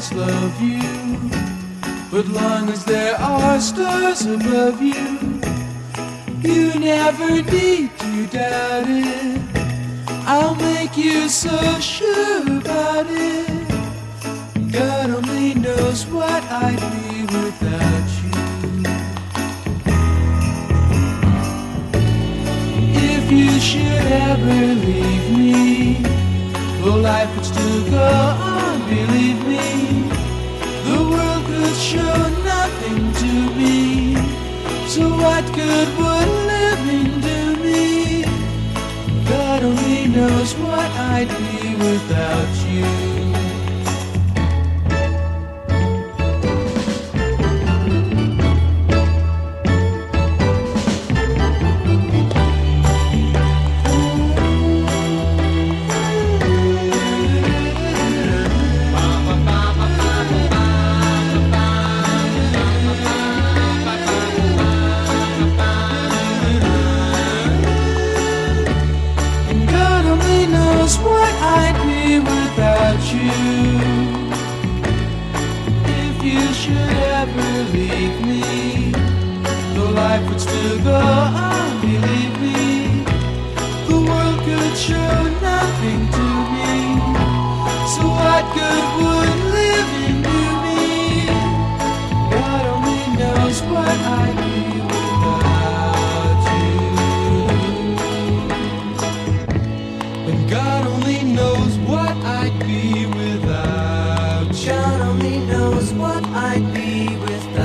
always love you, but long as there are stars above you, you never need to doubt it. I'll make you so sure about it. God only knows what I'd be without you. If you should ever leave me, well, life would still go on, believe me. The world could show nothing to me, so what good would living do me? God only knows what I'd be without you. What I'd be without you. If you should ever leave me, though life would still go on, believe me. The world could show nothing to me, so what good would living do me? God only knows what I'd be without you. And God only knows what I'd be without you. God only knows what I'd be without